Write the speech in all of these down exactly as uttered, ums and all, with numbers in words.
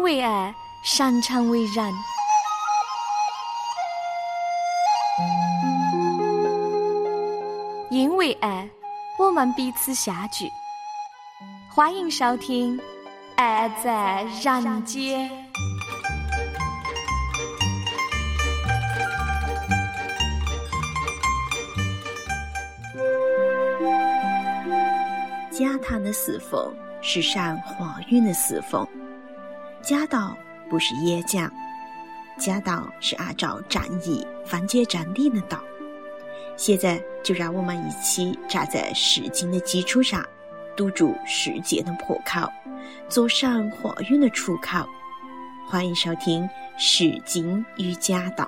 为爱，擅长为人。因为爱，我们彼此相聚。欢迎收听《爱在人间》。 家堂的侍奉是善化运的侍奉。家道不是演讲，家道是按照正义分解真理的道。现在就让我们一起站在释经的基础上，堵住世界的破口，做善化运的出口。欢迎收听释经与家道。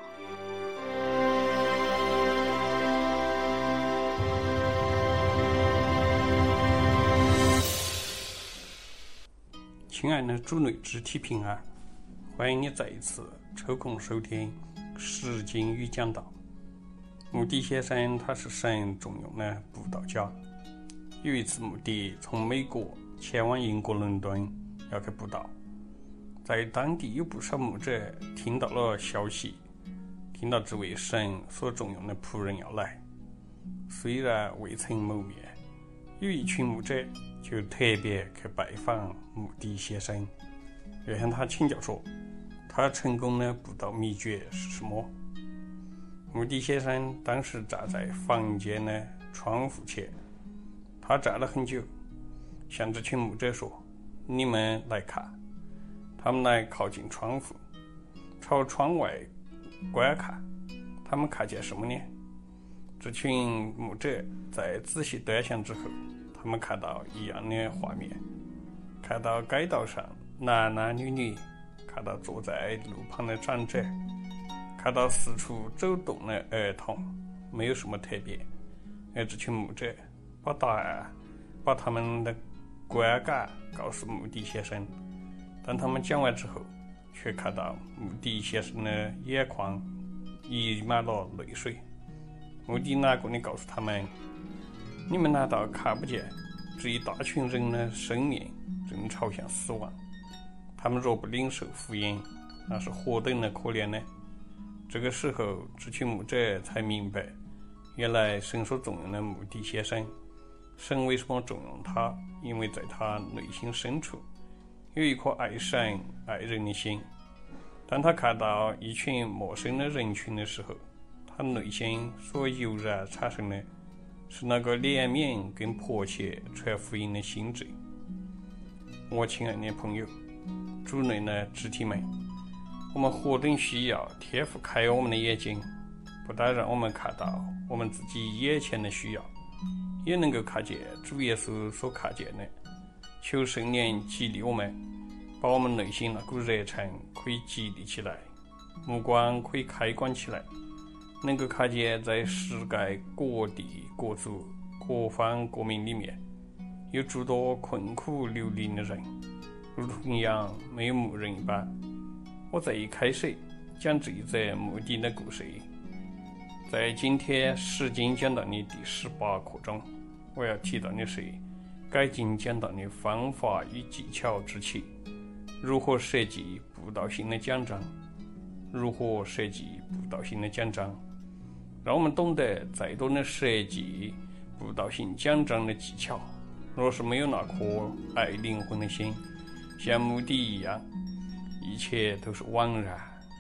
亲爱的主内肢体平安，欢迎你再一次抽空收听释经与讲道。穆迪先生他是神重用的布道家，有一次穆迪从美国前往英国伦敦要去布道，在当地有不少牧者听到了消息，听到这位神所重用的仆人要来，虽然未曾谋面，有一群牧者就特别去拜访穆迪先生，要向他请教说他成功的布道秘诀是什么。穆迪先生当时站在房间的窗户前，他站了很久，向这群牧者说：你们来看。他们来靠近窗户，朝窗外观看，他们看见什么呢？这群牧者在仔细端详之后，他们看到一样的画面，看到街道上男男女女，看到坐在路旁的长者，看到四处走动的儿童，没有什么特别。而这群牧者把答案，把他们的观感告诉穆迪先生，当他们讲完之后，却看到穆迪先生的眼眶溢满了泪水。穆迪难过地告诉他们：你们难道看不见这一大群人的生命正朝向死亡？他们若不领受福音，那是何等的可怜呢？这个时候，这群牧者才明白，原来神所重用的穆迪先生，神为什么重用他？因为在他内心深处有一颗爱神爱人的心。当他看到一群陌生的人群的时候，他内心所油然产生的是那个怜悯跟迫切传福音的心智。我亲爱的朋友，主内的肢体们，我们何等需要天父开我们的眼睛，不但让我们看到我们自己眼前的需要，也能够看见主耶稣所看见的。求圣灵激励我们，把我们内心那股热忱可以激励起来，目光可以开关起来，能够看见在世界各地各族各方各民里面有诸多困苦流离的人，如同样没有牧人一般。我在一开始讲这一则穆迪的故事，在今天释经讲到的第十八课中，我要提到的是改进讲到的方法与技巧之起，如何设计布道性的讲章，如何设计布道性的讲章，让我们懂得再多的设计布道性讲章的技巧，若是没有那颗爱灵魂的心，像穆迪一样，一切都是枉然。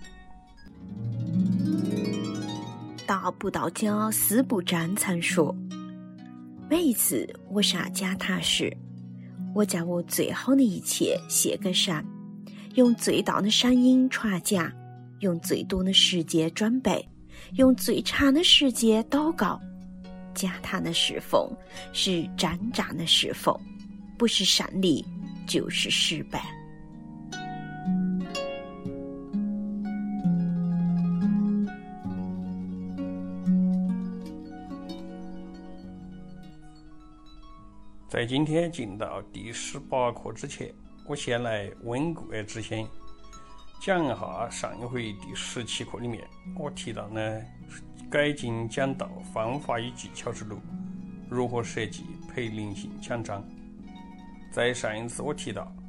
大布道家司布真曾说，每一次我上讲坛时，我将我最好的一切献给神，用最大的声音传讲，用最多的时间准备，用最长的时间祷告。讲坛的侍奉是真正的侍奉，不是胜利就是失败。 在今天进到第十八课之前，我先来温故而知新，讲一下上一回第十七课里面我提到呢改进讲道方法与技巧之路，如何设计培灵性讲章。在上一次我提到，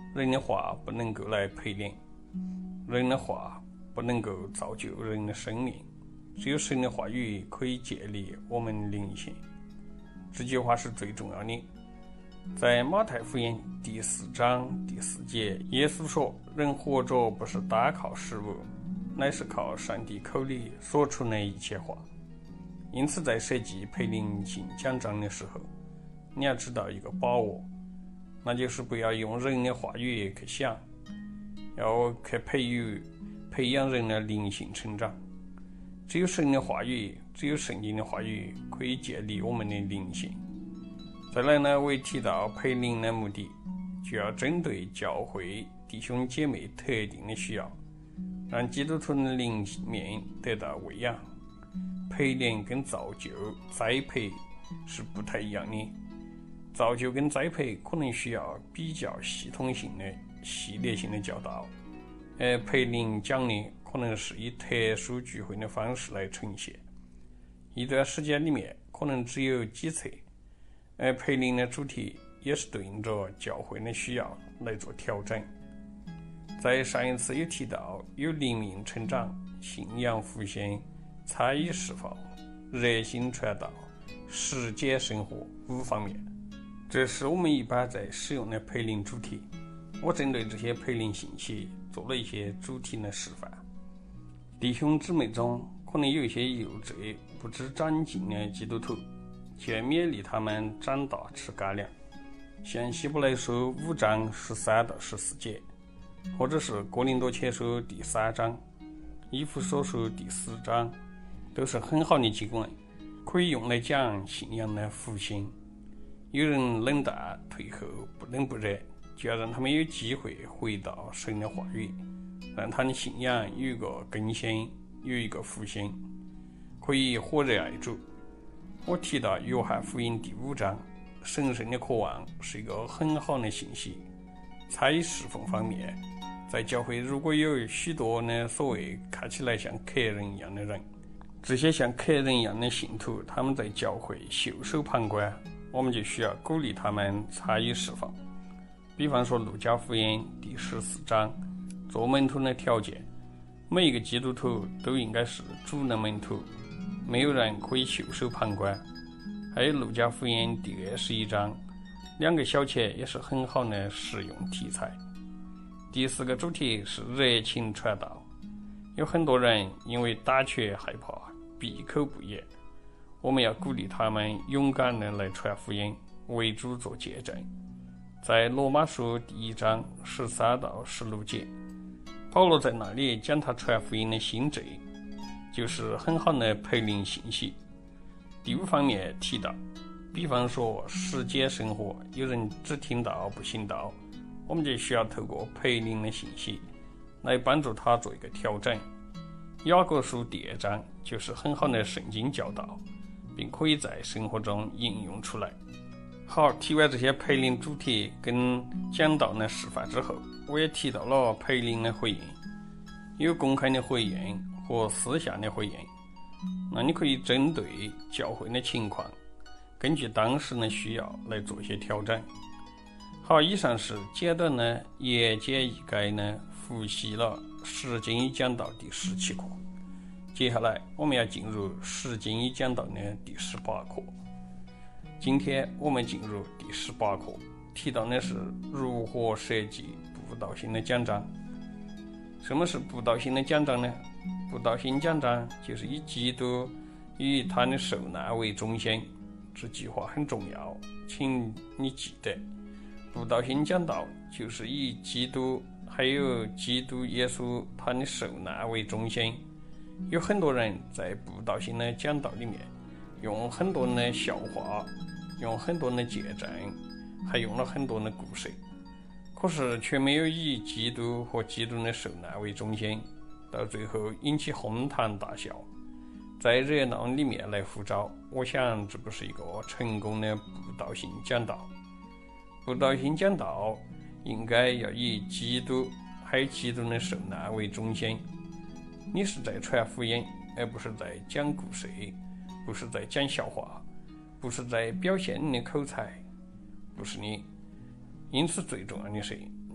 人的话不能够来陪练，人的话不能够造就人的生命，只有神的话语可以建立我们灵性。这句话是最重要的。在马太福音第四章第四节，耶稣说：人活着不是单靠食物，乃是靠上帝口里说出的一切话。因此在设计培灵性讲章的时候，你要知道一个把握，那就是不要用人的话语去想，要去培育培养人的灵性成长。只有神的话语，只有圣经的话语可以建立我们的灵性。再来呢，我也提到培灵的目的，就要针对教会弟兄姐妹特定的需要，让基督徒的灵命得到喂养。培灵跟造就、栽培是不太一样的。造就跟栽培可能需要比较系统性的、系列性的教导，而培灵讲的可能是以特殊聚会的方式来呈现，一段时间里面可能只有几册，而培灵的主题也是对应着教会的需要来做调整。在上一次有提到有灵命成长、信仰复兴、参与释放、热心传道、实践生活五方面，这是我们一般在使用的培灵主题。我针对这些培灵信息做了一些主题的示范。弟兄姊妹中可能有一些幼稚不知长进的基督徒，却勉励他们长大吃干粮，像希伯来书五章十三到十四节，或者是哥林多前书第三章、以弗所书第四章，都是很好的经文，可以用来讲信仰的复兴。有人冷淡退后，不冷不热，就要让他们有机会回到神的话语，让他的信仰有一个更新，有一个复兴，可以火热爱主。我提到约翰福音第五章，神圣的渴望是一个很好的信息。参与侍奉方面，在教会如果有许多呢所谓看起来像客人一样的人，这些像客人一样的信徒，他们在教会袖手旁观，我们就需要鼓励他们参与侍奉。比方说路加福音第十四章，做门徒的条件，每一个基督徒都应该是主的门徒，没有人可以袖手旁观。还有路加福音第二十一章，两个小钱也是很好的实用题材。第四个主题是热情传道。有很多人因为胆怯害怕，闭口不言，我们要鼓励他们勇敢的来传福音，为主做见证。在罗马书第一章十三到十六节，保罗在那里讲他传福音的心智，就是很好的培灵信息。第五方面提到，比方说实践生活，有人只听到不行道，我们就需要透过培灵的信息来帮助他做一个调整。雅各书第二章就是很好的圣经教导，并可以在生活中应用出来。好，提完这些培灵主题跟讲道的示范之后，我也提到了培灵的回应，有公开的回应和私下的回应。那你可以针对教会的情况，根据当时的需要来做一些调整。好，以上是简短的言简意赅呢复习了十经一讲道第十七课。接下来我们要进入十经一讲道的第十八课。今天我们进入第十八课，提到的是如何设计布道性的讲章。什么是布道性的讲章呢？布道性讲章就是以基督与他的受难为中心，这句话很重要，请你记得。布道性讲道就是以基督还有基督耶稣他的受难为中心。有很多人在布道性的讲道里面用很多的笑话，用很多的见证，还用了很多的故事，可是却没有以基督和基督的受难为中心，到最后引起哄堂大笑，在热闹里面来呼召。我想这不是一个成功的布道性讲道。布道性讲道应该要以基督还有基督的受难为中心。你是在传福音，而不是在讲故事，不是在讲笑话，不是在表现你的口才，不是你。因此最重要的是，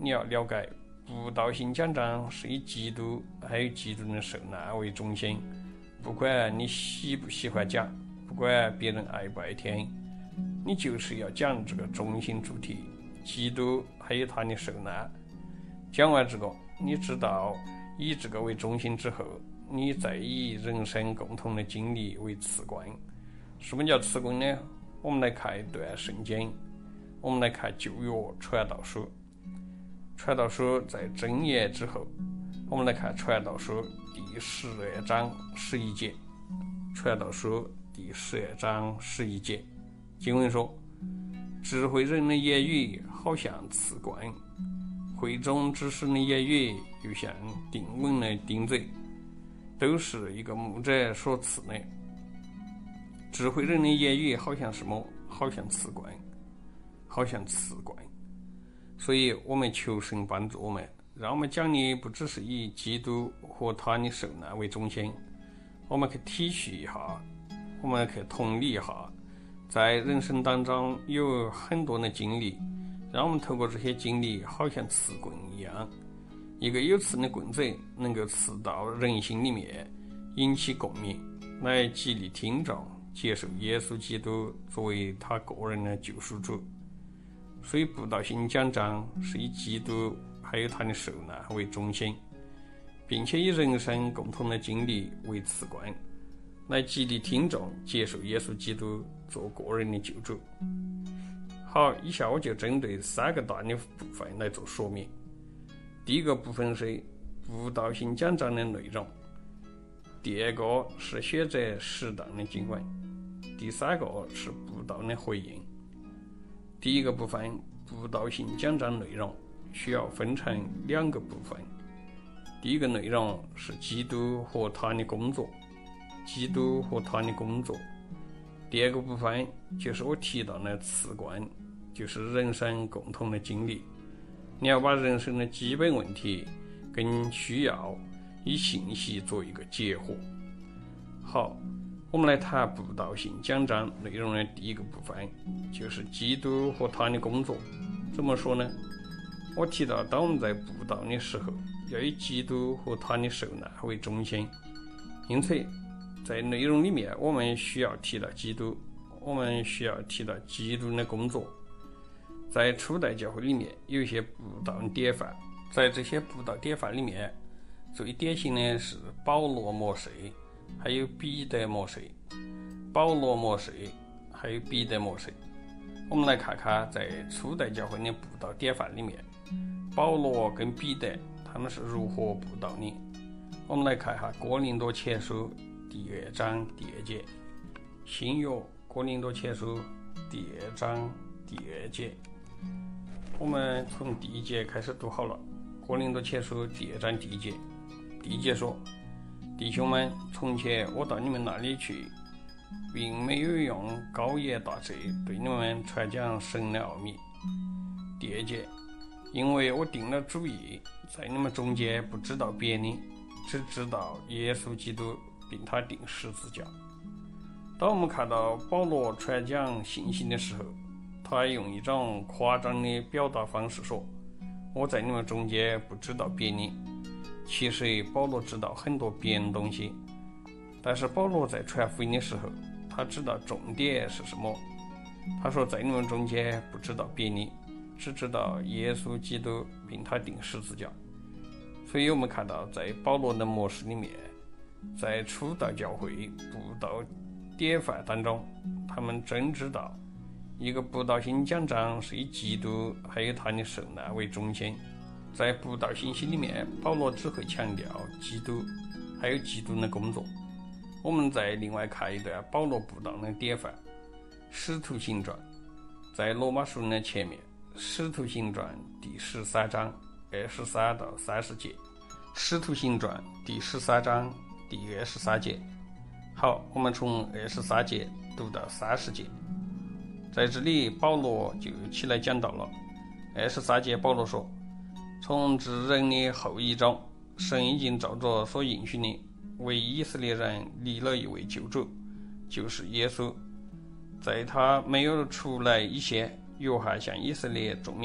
你要了解，布道性讲章是以基督还有基督的受难为中心。不管你喜不喜欢讲，不管别人爱不爱听，你就是要讲这个中心主题，基督还有他的受难。讲完这个，你知道以这个为中心之后，你再以人生共同的经历为次观。什么叫次观呢？我们来看一段圣经，我们来看旧约传道书。传道书在箴言之后，我们来看传道书第十二章十一节。传道书第十二章十一节，经文说：智慧人的言语好像刺冠，会中知识的言语又像钉稳的钉子，都是一个牧者所赐的。智慧人的言语好像什么？好像刺冠，好像刺冠。所以我们求神帮助我们，让我们讲的不只是以基督和他的受难为中心，我们去体恤一下，我们去同理一下，在人生当中有很多的经历，让我们透过这些经历好像刺棍一样，一个有刺的棍子能够刺到人心里面，引起共鸣，来激励听众接受耶稣基督作为他个人的救赎主。所以布道性讲章是以基督还有他的受难为中心，并且以人生共同的经历为次观，来激励听众接受耶稣基督做个人的救主。好，以下我就针对三个大的部分来做说明。第一个部分是布道性讲章的内容，第二个是选择适当的经文，第三个是布道的回应。第一个部分，布道性讲章内容需要分成两个部分。第一个内容是基督和他的工作，基督和他的工作。第二个部分就是我提到的次观，就是人生共同的经历。你要把人生的基本问题跟需要以信息做一个结合。好，我们来谈布道性讲章内容的第一个部分，就是基督和他的工作。怎么说呢？我提到，当我们在布道的时候，要以基督和他的受难为中心，因此在内容里面，我们需要提到基督，我们需要提到基督的工作。在初代教会里面，有一些布道的典范，在这些布道典范里面，最典型的是保罗摩西，还有彼得摩西。保罗摩西还有彼得摩西，我们来看看在初代教会的布道典范里面，保罗跟彼得他们是如何布道的。我们来看一下哥林多前书第二章第二节，新约哥林多前书第二章第二节，我们从第一节开始读好了。哥林多前书第二章第一节，第一节说：弟兄们，从前我到你们那里去，并没有用高言大志对你们传讲神的奥秘。第二节，因为我定了主意，在你们中间不知道别的，只知道耶稣基督，并他钉十字架。当我们看到保罗传讲信息的时候，他用一种夸张的表达方式说：我在你们中间不知道别的。其实保罗知道很多别的东西，但是保罗在传福音的时候，他知道重点是什么。他说，在你们中间不知道别的，只知道耶稣基督并他钉十字架。所以我们看到在保罗的模式里面，在初代教会布道典范当中，他们真知道一个布道性讲章是以基督还有他的受难为中心。在布道信息里面，保罗只会强调基督还有基督的工作。我们再另外看一段保罗布道的典范，使徒行传，在罗马书的前面，使徒行传第十三章二十三到三十节，使徒行传第十三章第二十三节。好，我们从二十三节读到三十节。在这里保罗就起来讲到了。二十三节保罗说：从智人的后裔中，神已经照着所应许的，为以色列人立了一位救主，就是耶稣。在他没有出来以前，约翰向以色列众民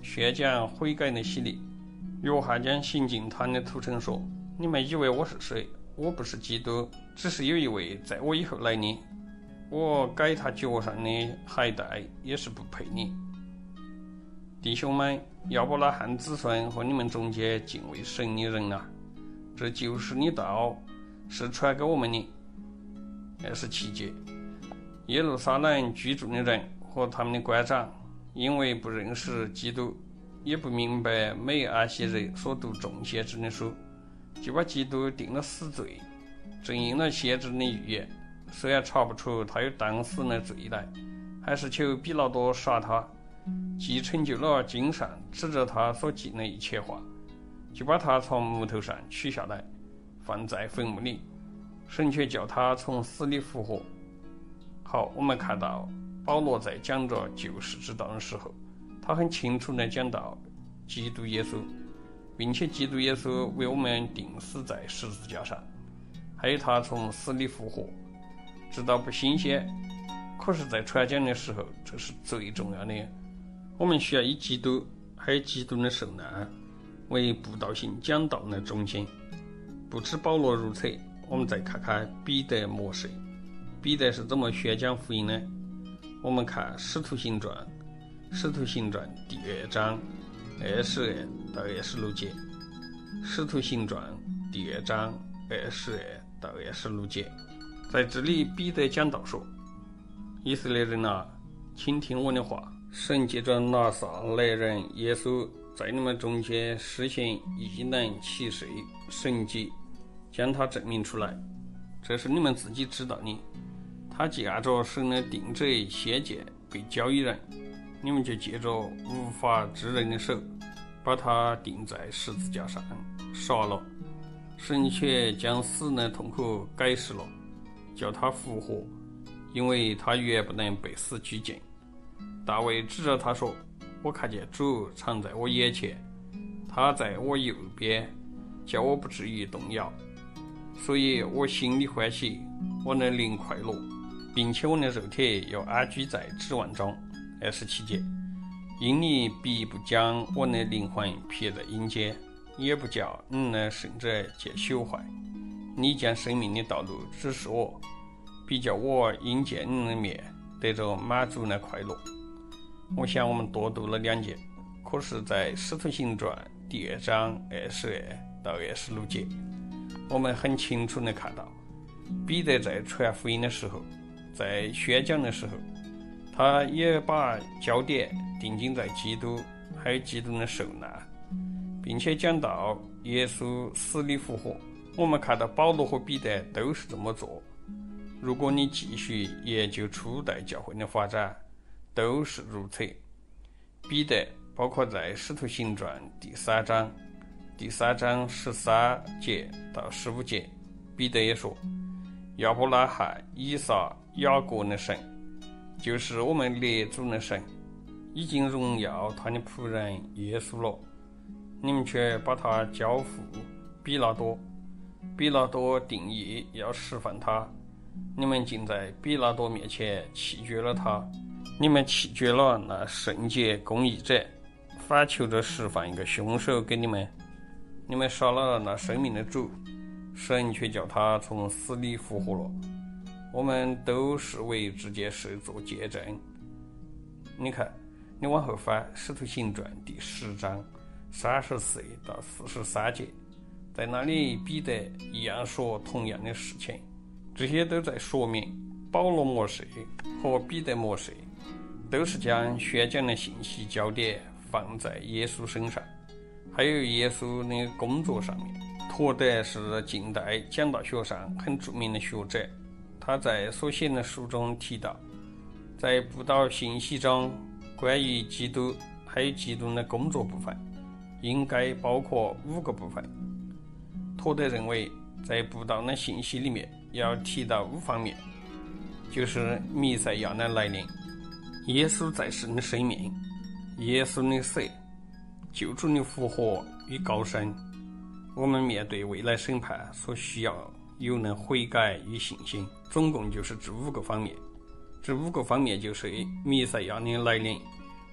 宣讲悔改的洗礼。约翰将行进他的途程说：你们以为我是谁？我不是基督，只是有一位在我以后来的，我改他脚上的鞋带也是不配的。弟兄们，亚伯拉罕子孙和你们中间敬畏神的人啊，这就是你道是传给我们的。二十七节，耶路撒冷居住的人和他们的官长，因为不认识基督，也不明白美阿西人所读众先知的书，就把基督定了死罪。正应了先知的预言，虽然查不出他有当死的罪来，还是求比拉多杀他，既成就了经上指着他所记的一切话，就把他从木头上取下来，放在坟墓里。神却叫他从死里复活。好，我们看到保罗在讲着救世之道的时候，他很清楚地讲到基督耶稣，并且基督耶稣为我们钉死在十字架上，还有他从死里复活，知道不新鲜，可是在传讲的时候，这是最重要的。我们需要以基督还有基督的受难为布道性讲道的中心。不知保罗如此，我们再看看彼得模式。彼得是怎么宣讲福音呢？我们看使徒行传，使徒行传第二章二十二到二十六节。使徒行传第二章二十二到二十六节，在这里彼得讲道说：以色列人啊，请听我的话，神借着拿撒勒人耶稣在你们中间实行异能奇事神迹，将他证明出来，这是你们自己知道的。他既按照神的定旨先见被交于人，你们就借着无法之人的手把他钉在十字架上杀了。神却将死的痛苦改释了，叫他复活，因为他原不能被死拘禁。大卫指着他说：我看见主常在我眼前，他在我右边，叫我不至于动摇。所以我心里欢喜，我的灵快乐，并且我的肉体要安居在指望中。二十七节，因你必不将我的灵魂撇在阴间，也不叫你的圣者见朽坏。你将生命的道路指示我，必叫我因见你的面得着满足的快乐。我想我们多读了两节，可是在使徒行传第二章二十二到二十六节，我们很清楚地看到，彼得在传福音的时候，在宣讲的时候，他也把焦点定睛在基督还有基督的受难，并且讲到耶稣死里复活。我们看到保罗和彼得都是这么做。如果你继续研究初代教会的发展，都是如此。彼得包括在使徒行传第三章第三章十三节到十五节，彼得也说：亚伯拉罕、以撒、雅各的神，就是我们列祖的神，已经荣耀他的仆人耶稣了。你们却把他交付比拉多，比拉多定义要释放他，你们竟在比拉多面前弃绝了他。你们弃绝了那圣洁公义者，反求着释放一个凶手给你们。你们杀了那生命的主，神却叫他从死里复活了。我们都是为这件事做见证。你看，你往后翻《使徒行传》第十章三十四到四十三节，在那里彼得一样说同样的事情。这些都在说明保罗模式和彼得模式都是将宣讲的信息焦点放在耶稣身上，还有耶稣的工作上面。托德是近代讲道学上很著名的学者，他在所写的书中提到，在布道信息中关于基督还有基督的工作部分应该包括五个部分。托德认为在布道的信息里面要提到五方面，就是弥赛亚的来临，耶稣在世的生命，耶稣的死，救主的复活与高升，我们面对未来审判所需要有能悔改与信心，总共就是这五个方面。这五个方面就是弥赛亚的来临，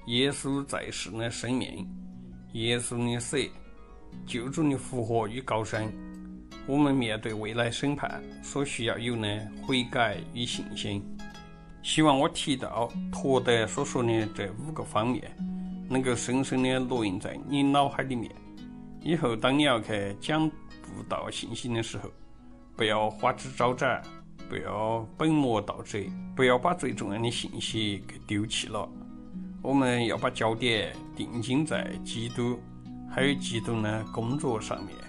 耶稣在世的生命，耶稣的死，救主的复活与高升，我们面对未来审判所需要有的悔改与信心。希望我提到托德所说的这五个方面能够深深地烙印在你脑海里面，以后当你要去讲布道信息的时候，不要花枝招展，不要本末倒置，不要把最重要的信息给丢弃了。我们要把焦点定睛在基督还有基督的工作上面。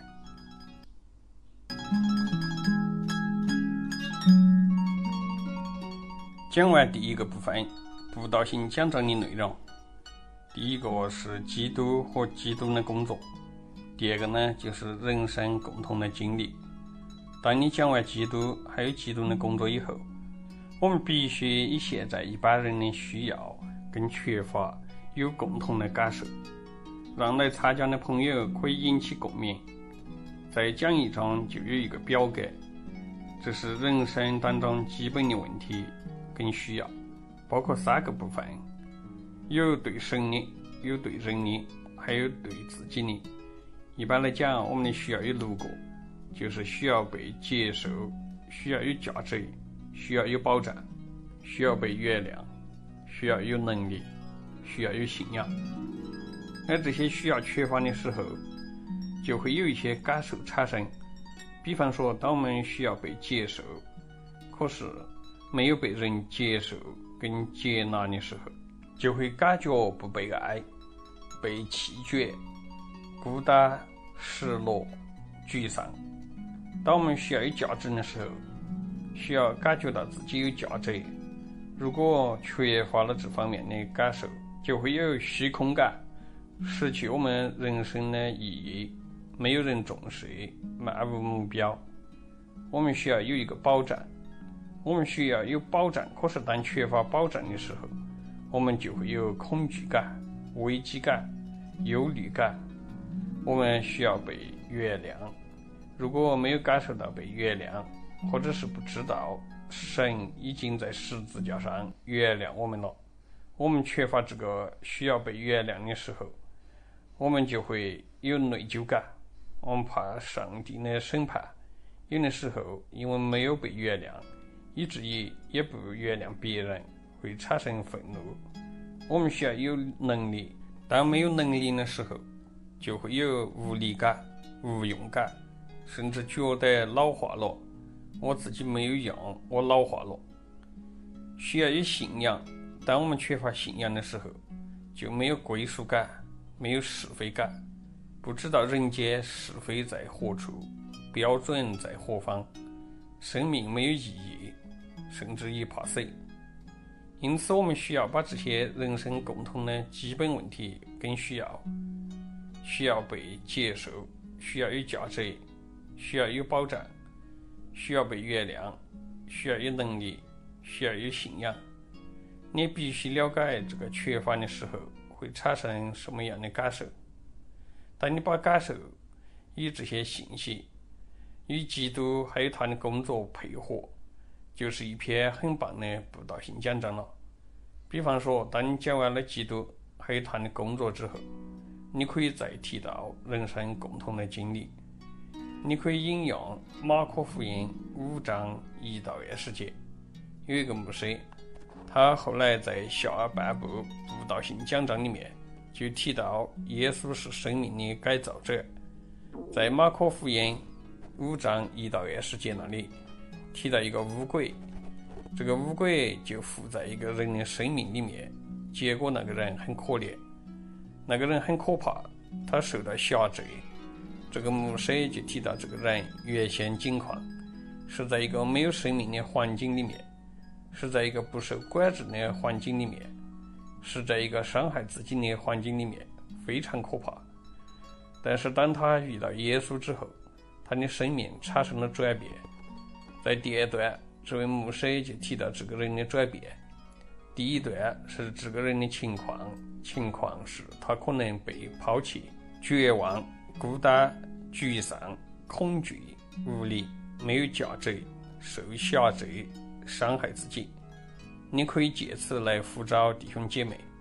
讲完第一个部分，布道性讲章的内容，第一个是基督和基督的工作，第二个呢就是人生共同的经历。当你讲完基督还有基督的工作以后，我们必须以现在一般人的需要跟缺乏有共同的感受，让来参加的朋友可以引起共鸣。在讲义中就有一个表格，这是人生当中基本的问题跟需要，包括三个部分，有对神的，有对人的，还有对自己的。一般来讲，我们的需要有六个，就是需要被接受，需要有价值，需要有保障，需要被原谅，需要有能力，需要有信仰。而这些需要缺乏的时候，就会有一些感受产生。比方说，当我们需要被接受，可是没有被人接受跟接纳的时候，就会感觉不被爱，被弃绝，孤单、失落、沮丧。当我们需要有价值的时候，需要感觉到自己有价值，如果缺乏了这方面的感受，就会有虚空感，失去我们人生的意义，没有人重视，漫无目标。我们需要有一个保障，我们需要有保障，可是当缺乏保障的时候，我们就会有恐惧感、危机感、忧虑感。我们需要被原谅，如果没有感受到被原谅，或者是不知道神已经在十字架上原谅我们了，我们缺乏这个需要被原谅的时候，我们就会有内疚感，我们怕上帝的审判，有的时候因为没有被原谅，以至于也不原谅别人，会产生愤怒。我们需要有能力，当没有能力的时候，就会有无力感、无用感，甚至觉得老化了，我自己没有用，我老化了。需要有信仰，当我们缺乏信仰的时候，就没有归属感，没有是非感，不知道人间是非在何处，标准在何方，生命没有意义，甚至于怕死。因此我们需要把这些人生共同的基本问题跟需要，需要被接受，需要有价值，需要有保障，需要被原谅，需要有能力，需要有信仰。你必须了解这个缺乏的时候会产生什么样的感受。当你把感受与这些信息与基督还有他的工作配合，就是一篇很棒的布道性讲章了。比方说，当你讲完了基督还有他的工作之后，你可以再提到人生共同的经历。你可以引用马可福音五章一到二十节，有一个牧师，他后来在下半部布道性讲章里面就提到耶稣是生命的改造者。在马可福音五章一到二十节那里提到一个乌龟，这个乌龟就附在一个人的生命里面，结果那个人很可怜，那个人很可怕，他受到辖制。这个牧师就提到这个人原先境况是在一个没有生命的环境里面，是在一个不受管制的环境里面，是在一个伤害自己的环境里面，非常可怕。但是当他遇到耶稣之后，他的生命产生了转变。在第二段，这位牧师就提到这个人的转变。第一段是这个人的情况，情况是他可能被抛弃、绝望、孤单、沮丧、恐惧、无力、没有价值、受辖制、伤害自己。你可以借此来呼召弟兄姐妹，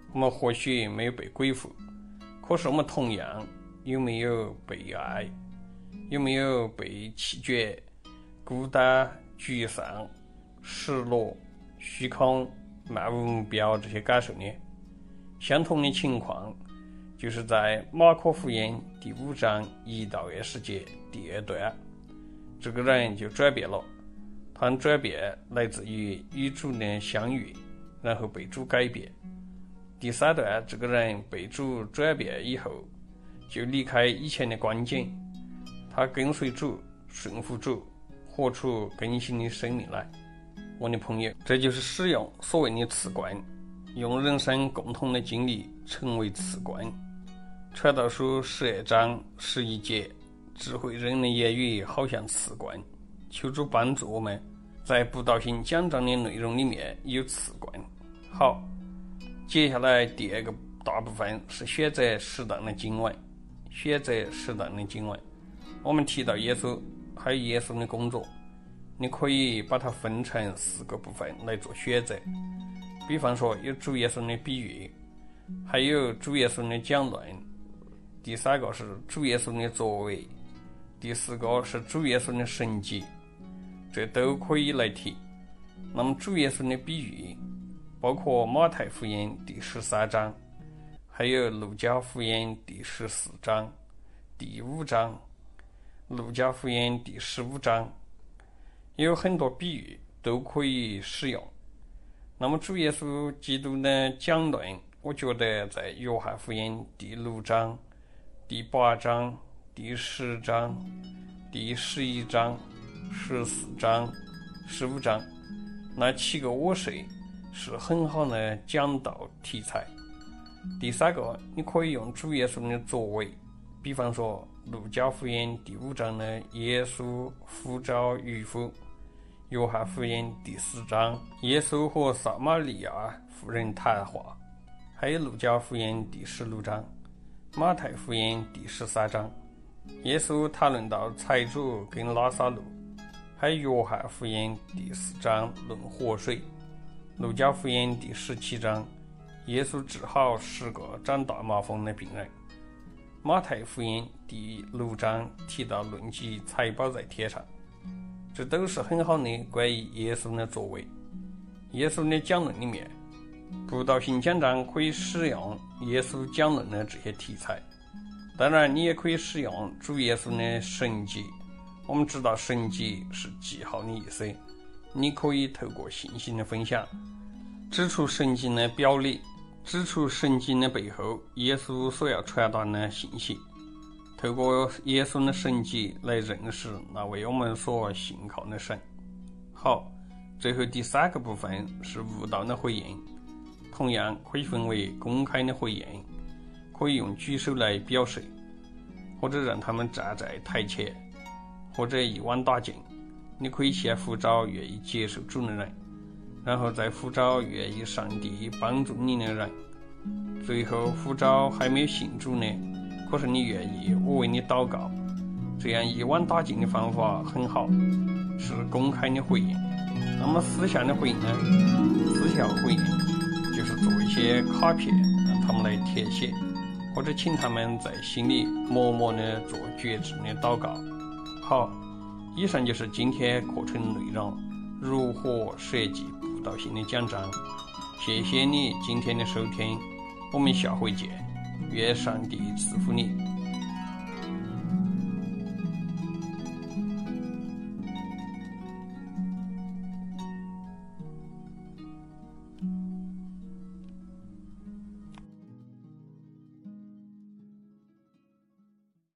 我们或许没有被归附，可是我们同样有没有被爱，有没有被弃绝、孤单、沮丧、失落、虚空、漫无目标这些感受呢？相同的情况就是在马可福音第五章一到二十节第二段，这个人就转变了，他转变来自于与主的相遇，然后被主改变。第三段，这个人被主转变以后，就离开以前的光景，他跟随主，顺服主，活出更新的生命来。我的朋友，这就是使用所谓的次观，用人生共同的经历成为次观。传道书十二章十一节，智慧人的言语好像次观，求主帮助我们在布道性讲章的内容里面有次观。好，接下来第二个大部分是选择适当的经文，选择适当的经文。我们提到耶稣，还有耶稣的工作，你可以把它分成四个部分来做选择。比方说有主耶稣的比喻，还有主耶稣的讲论，第三个是主耶稣的作为，第四个是主耶稣的神迹，这都可以来提。那么主耶稣的比喻包括马太福音第十三章，还有路加福音第十四章、第五章、路加福音第十五章，有很多比喻都可以使用。那么主耶稣基督的讲论，我觉得在约翰福音第六章、第八章、第十章、第十一章、十四章、十五章那七个我谁是很好的讲道题材。第三个，你可以用主耶稣的作为，比方说路加福音第五章的耶稣呼召渔夫，约翰福音第四章耶稣和撒玛利亚妇人谈话，还有路加福音第十六章、马太福音第十三章耶稣谈论到财主跟拉撒路，还有约翰福音第四章论活水，路加福音第十七章耶稣治好十个长大麻风的病人，马太福音第六章提到论及财宝在天上，这都是很好的关于耶稣的作为。耶稣的讲论里面，布道性讲章可以使用耶稣讲论的这些题材，当然你也可以使用主耶稣的神迹。我们知道神迹是记号的意思，你可以透过信息的分享，指出神迹的表里，指出神迹的背后耶稣所要传达的信息，透过耶稣的神迹来认识那位我们所信靠的神。好，最后第三个部分是悟道的回应，同样可以分为公开的回应，可以用举手来表示，或者让他们站在台前，或者一网打尽。你可以先呼召愿意接受主的人，然后再呼召愿意上帝帮助你的人，最后呼召还没有信主呢，可是你愿意我为你祷告。这样一网打尽的方法很好，是公开的回应。那么私下的回应呢？私下回应就是做一些卡片让他们来填写，或者请他们在心里默默地做觉知的祷告。好，以上就是今天课程内容，如何设计布道性的讲章。谢谢你今天的收听，我们下回见，愿上帝赐福你。